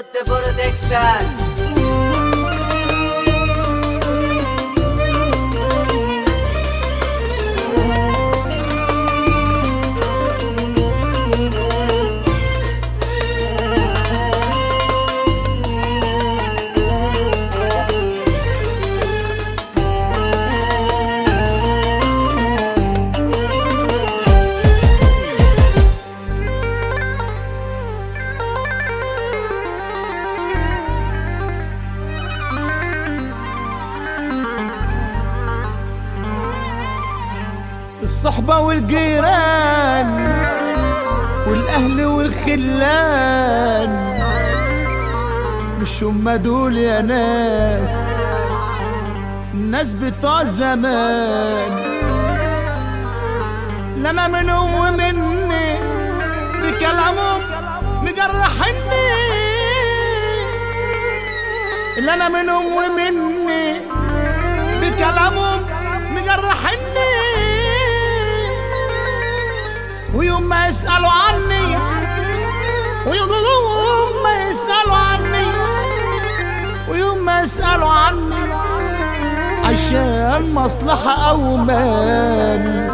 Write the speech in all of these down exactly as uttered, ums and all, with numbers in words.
the protection. الصحبة والجيران والأهل والخلان مش هما دول يا ناس، الناس بتوع زمان. لا أنا منهم ومني بكلامهم مجرحني، لا أنا منهم ومني بكلامهم مجرحني. ويوم ما يسألوا عني ويوم ما يسألوا عني ويوم ما يسألوا عني عشان مصلحة أو مال.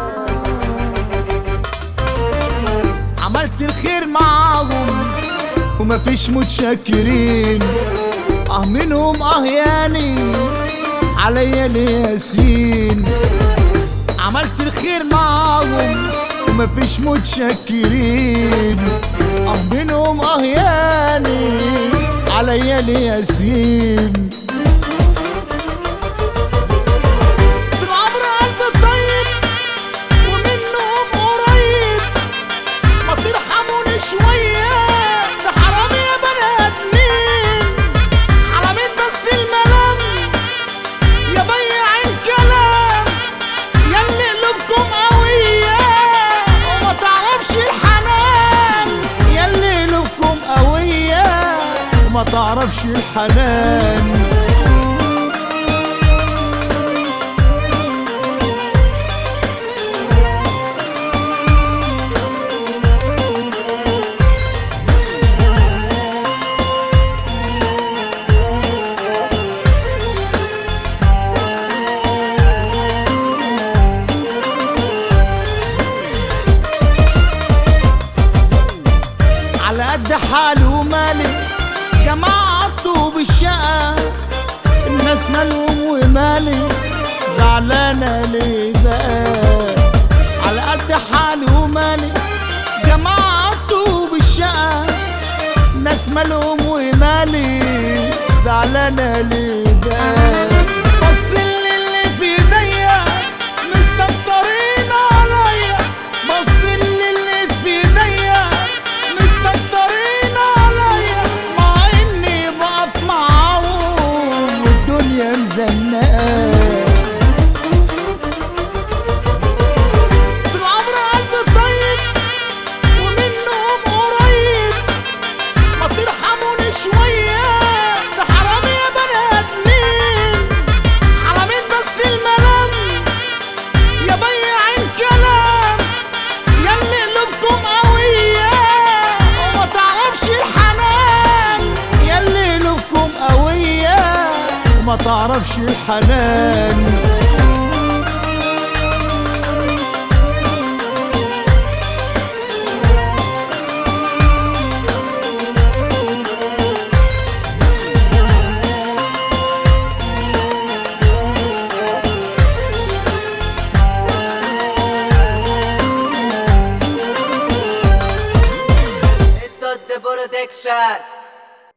عملت الخير معاهم وما فيش متشكرين، اه منهم اه ياني عليا ليه ياسين. عملت الخير معاهم مفيش متشكرين، اه منهم اه ياني عليا ليه ياسين. طول عمري قلبي طيب ومنهم قريب، ما ترحموني شوية ده حرام يا بني آدمين. على مين بس الملام يا بياع الكلام ياللي قلوبكم قوية ما تعرفش الحنان. على قد حالي ومالي جماعته بالشقة، الناس مالهم ومالي زعلانة ليه بقى. على قد حالي ومالي جماعته بالشقة، الناس مالهم ومالي زعلانة ليه بقى. بص اللي, اللي في ايديا مستكترين عليا، بص اللي, اللي في ايديا مستكترين عليا، مزنقة. طول عمري قلبي طيب ومنهم قريب، ما ترحموني شوية ده حرام يا بني آدمين. على مين بس الملام يا بياع الكلام ياللي قلوبكم قوية وما تعرفش الحنان، ياللي قلوبكم قوية ما تعرفش الحنان. It's the protection.